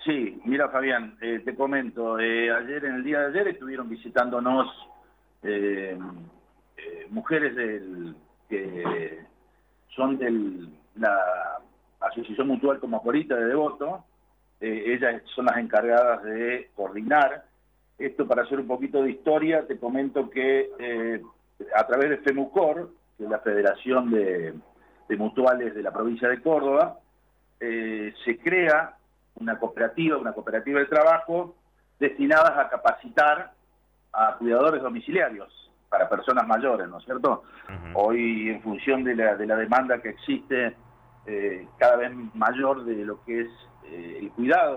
Sí, mira Fabián, te comento, ayer, en el día de ayer estuvieron visitándonos eh, mujeres que son de la Asociación Mutual Cosmopolita de Devoto. Ellas son las encargadas de coordinar. Esto, para hacer un poquito de historia, te comento que a través de FEMUCOR, que es la Federación de Mutuales de la provincia de Córdoba, se crea una cooperativa de trabajo destinadas a capacitar a cuidadores domiciliarios para personas mayores, ¿no es cierto? Hoy, en función de la demanda que existe cada vez mayor de lo que es el cuidado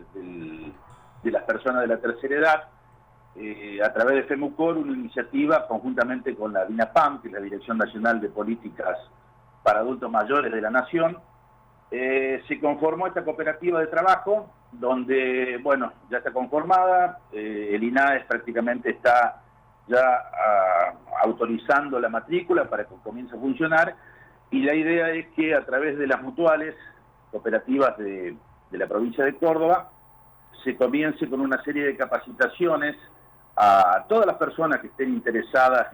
de las personas de la tercera edad, a través de FEMUCOR, una iniciativa conjuntamente con la DINAPAM, que es la Dirección Nacional de Políticas para Adultos Mayores de la Nación, se conformó esta cooperativa de trabajo, donde, bueno, ya está conformada, el INAES prácticamente está ya autorizando la matrícula para que comience a funcionar, y la idea es que a través de las mutuales cooperativas de la provincia de Córdoba se comience con una serie de capacitaciones a todas las personas que estén interesadas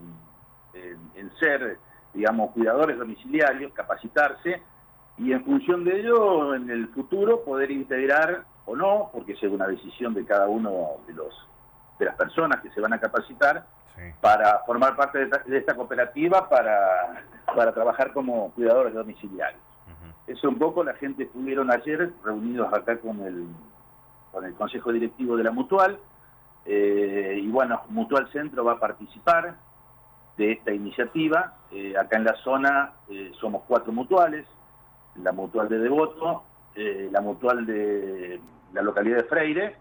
en ser, digamos, cuidadores domiciliarios, capacitarse, y en función de ello, en el futuro, poder integrar o no, porque es una decisión de cada uno de las personas que se van a capacitar, sí, para formar parte de esta cooperativa para trabajar como cuidadores domiciliarios. Eso un poco. La gente estuvieron ayer reunidos acá con el Consejo Directivo de la Mutual, y bueno, Mutual Centro va a participar de esta iniciativa. Acá en la zona somos 4 mutuales: la Mutual de Devoto, la Mutual de la localidad de Freire,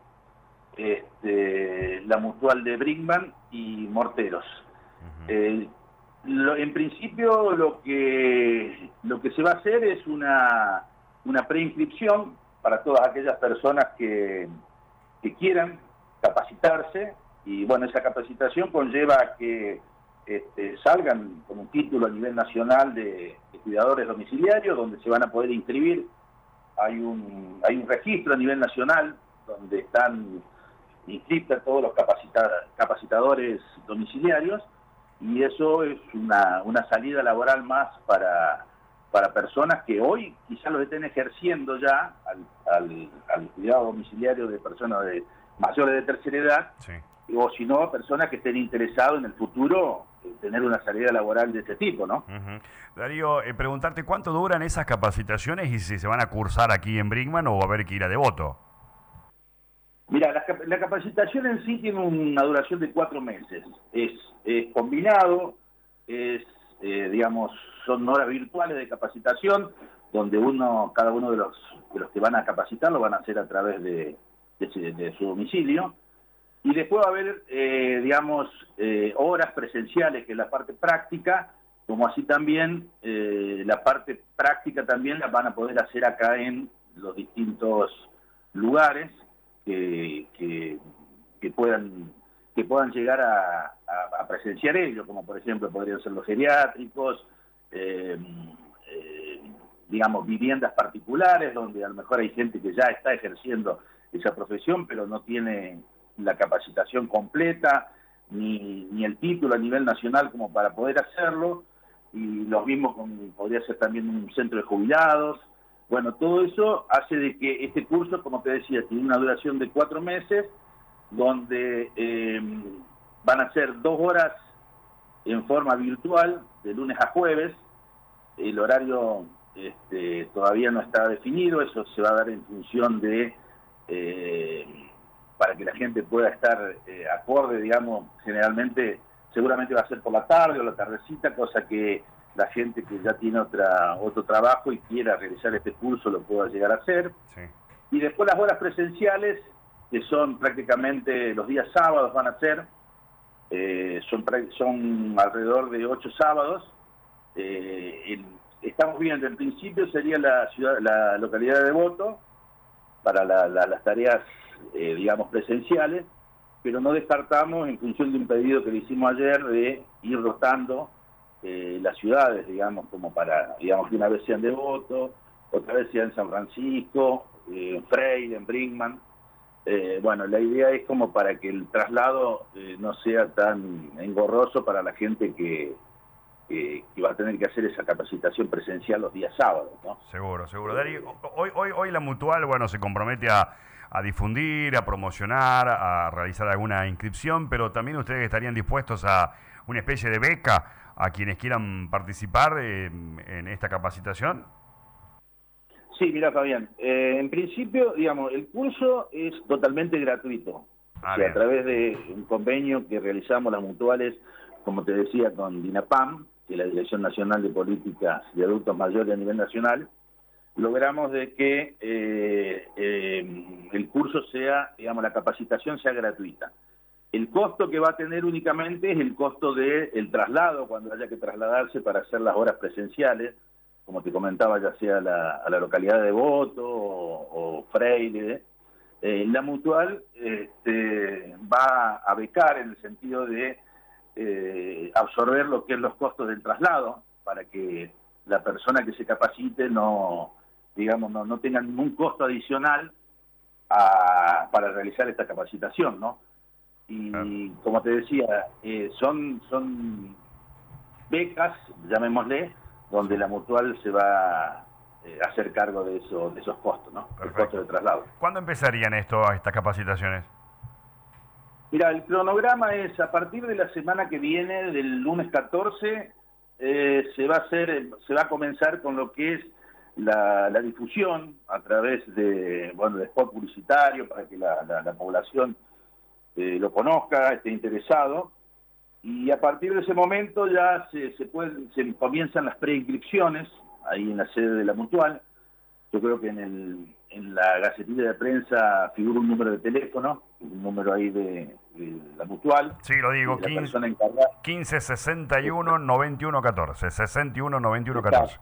la Mutual de Brinkman y Morteros. En principio lo que se va a hacer es una preinscripción para todas aquellas personas que quieran capacitarse, y bueno, esa capacitación conlleva a que salgan con un título a nivel nacional de cuidadores domiciliarios, donde se van a poder inscribir. Hay un registro a nivel nacional donde están inscritos todos los capacitadores domiciliarios, y eso es una salida laboral más para personas que hoy quizás los estén ejerciendo ya al cuidado domiciliario de personas mayores de tercera edad, sí, o si no, personas que estén interesados en el futuro tener una salida laboral de este tipo, ¿no? Darío, preguntarte cuánto duran esas capacitaciones y si se van a cursar aquí en Brinkman o va a haber que ir a Devoto. Mira, la capacitación en sí tiene una duración de 4 meses. Es combinado, digamos, son horas virtuales de capacitación, donde cada uno de los que van a capacitar lo van a hacer a través de su domicilio. Y después va a haber, digamos, horas presenciales, que es la parte práctica, como así también la parte práctica también la van a poder hacer acá en los distintos lugares que puedan llegar a presenciar ello, como por ejemplo podrían ser los geriátricos, digamos, viviendas particulares, donde a lo mejor hay gente que ya está ejerciendo esa profesión, pero no tiene la capacitación completa, ni el título a nivel nacional como para poder hacerlo, y lo mismo podría ser también un centro de jubilados. Bueno, todo eso hace de que este curso, como te decía, tiene una duración de 4 meses, donde van a ser 2 horas en forma virtual, de lunes a jueves. El horario todavía no está definido, eso se va a dar en función de para que la gente pueda estar acorde, digamos. Generalmente, seguramente va a ser por la tarde o la tardecita, cosa que la gente que ya tiene otro trabajo y quiera realizar este curso lo pueda llegar a hacer. Sí. Y después las horas presenciales, que son prácticamente los días sábados, van a ser, son alrededor de 8 sábados. Estamos viendo, en principio sería la localidad de Devoto para las tareas, digamos, presenciales, pero no descartamos, en función de un pedido que le hicimos ayer, de ir rotando las ciudades, digamos, como para, digamos, que una vez sean Devoto, otra vez sea en San Francisco, en Freire, en Brinkmann. Bueno, la idea es como para que el traslado no sea tan engorroso para la gente que va a tener que hacer esa capacitación presencial los días sábados, ¿no? Seguro, seguro. Darío, hoy la Mutual, bueno, se compromete a difundir, a promocionar, a realizar alguna inscripción, pero también ustedes estarían dispuestos a una especie de beca a quienes quieran participar en esta capacitación. Sí, mira, Fabián, en principio, digamos, el curso es totalmente gratuito. O sea, a través de un convenio que realizamos las mutuales, como te decía, con DINAPAM, que es la Dirección Nacional de Políticas de Adultos Mayores a nivel nacional, logramos de que el curso sea, digamos, la capacitación sea gratuita. El costo que va a tener únicamente es el costo del traslado, cuando haya que trasladarse para hacer las horas presenciales, como te comentaba, ya sea a la localidad de Devoto o Freire. La Mutual va a becar en el sentido de absorber lo que es los costos del traslado, para que la persona que se capacite no tenga ningún costo adicional para realizar esta capacitación, ¿no? Y como te decía, son becas, llamémosle, donde la Mutual se va a hacer cargo de esos costos, ¿no? El costo de traslado. ¿Cuándo empezarían estas capacitaciones? Mira, el cronograma es a partir de la semana que viene, del lunes 14, se va a comenzar con lo que es la difusión a través de spot publicitario para que la población lo conozca, esté interesado, y a partir de ese momento ya se comienzan las preinscripciones ahí en la sede de la Mutual. Yo creo que en la gacetilla de prensa figura un número de teléfono, un número ahí de la Mutual. Sí, lo digo, 15 61 91 14, 61 91 14.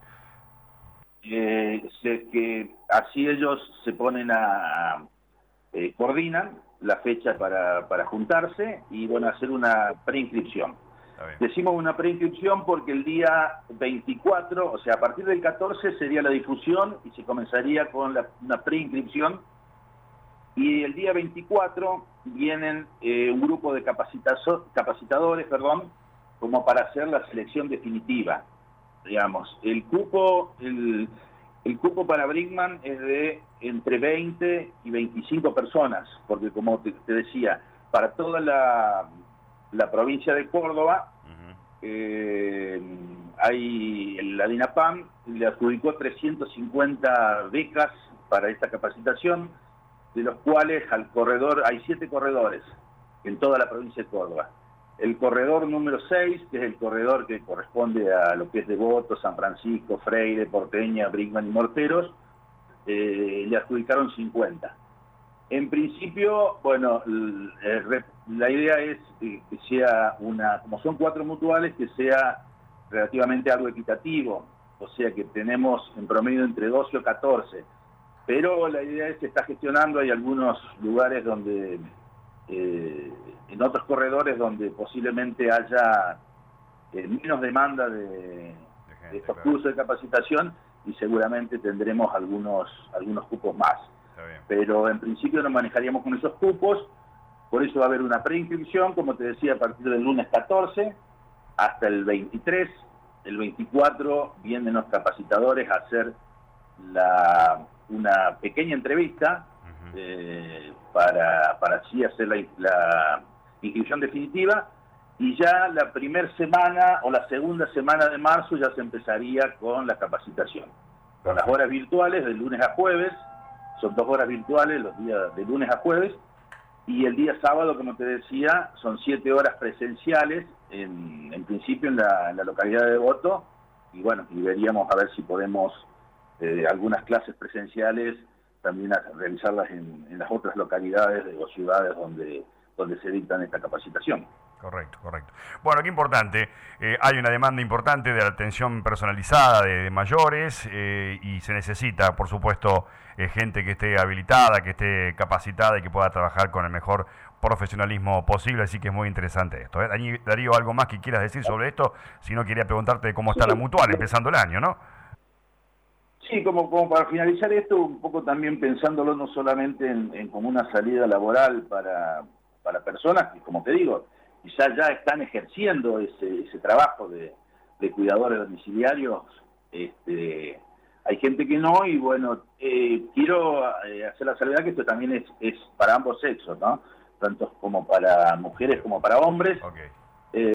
Que así ellos se ponen coordinan la fecha para juntarse y hacer una preinscripción. Decimos una preinscripción porque el día 24, o sea, a partir del 14 sería la difusión y se comenzaría con una preinscripción, y el día 24 vienen un grupo de capacitadores, como para hacer la selección definitiva. Digamos, el cupo para Brinkmann es de entre 20 y 25 personas, porque como te decía, para toda la provincia de Córdoba, la DINAPAM le adjudicó 350 becas para esta capacitación, de los cuales al corredor, hay 7 corredores en toda la provincia de Córdoba. El corredor número 6, que es el corredor que corresponde a lo que es Devoto, San Francisco, Freire, Porteña, Brinkmann y Morteros, le adjudicaron 50. En principio, la idea es que sea como son 4 mutuales, que sea relativamente algo equitativo, o sea que tenemos en promedio entre 12 o 14, pero la idea es que está gestionando, hay algunos lugares donde, en otros corredores donde posiblemente haya menos demanda de estos cursos de capacitación, y seguramente tendremos algunos cupos más. Pero en principio nos manejaríamos con esos cupos, por eso va a haber una preinscripción, como te decía, a partir del lunes 14 hasta el 23. El 24 vienen los capacitadores a hacer una pequeña entrevista para así hacer la inscripción definitiva, y ya la primera semana o la segunda semana de marzo ya se empezaría con la capacitación, con las horas virtuales de lunes a jueves. Son 2 horas virtuales los días de lunes a jueves, y el día sábado, como te decía, son 7 horas presenciales, en principio en la localidad de Devoto, y veríamos a ver si podemos algunas clases presenciales también realizarlas en las otras localidades o ciudades donde se dictan esta capacitación. Correcto. Bueno, qué importante. Hay una demanda importante de atención personalizada de mayores, y se necesita, por supuesto, gente que esté habilitada, que esté capacitada y que pueda trabajar con el mejor profesionalismo posible. Así que es muy interesante esto. Darío, ¿algo más que quieras decir sobre esto? Si no, quería preguntarte cómo está la Mutual empezando el año, ¿no? Sí, como para finalizar esto, un poco también pensándolo no solamente en como una salida laboral para personas que, como te digo, quizás ya están ejerciendo ese trabajo de cuidadores domiciliarios, hay gente que no, y bueno, quiero hacer la salvedad que esto también es para ambos sexos, ¿no? Tanto como para mujeres como para hombres. Okay.